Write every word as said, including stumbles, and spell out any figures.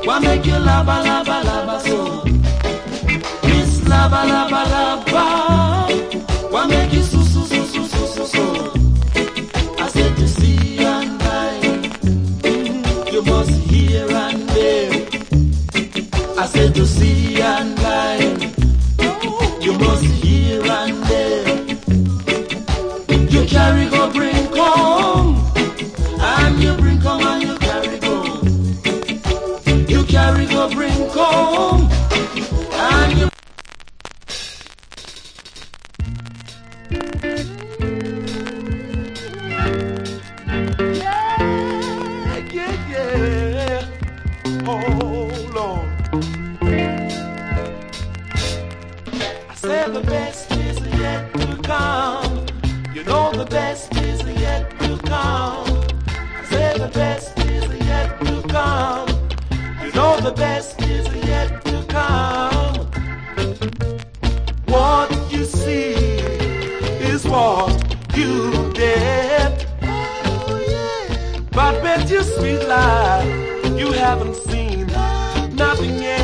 What make you lava, lava, lava so? Miss lava, lava, lava. What make you so, so, so, so, so, so, so? I said to see and buy. You must hear and bear. I said to see and buy. You must hear and bear. You carry go bring come, and you bring come and you carry go. You carry go bring come, and you. Yeah, yeah, yeah. Oh Lord. I said the best is yet to come. You know the best is yet to come. I said the best is yet to come. You know the best is yet to come. What you see is what you get. Oh yeah. But bet you sweet life you haven't seen nothing yet.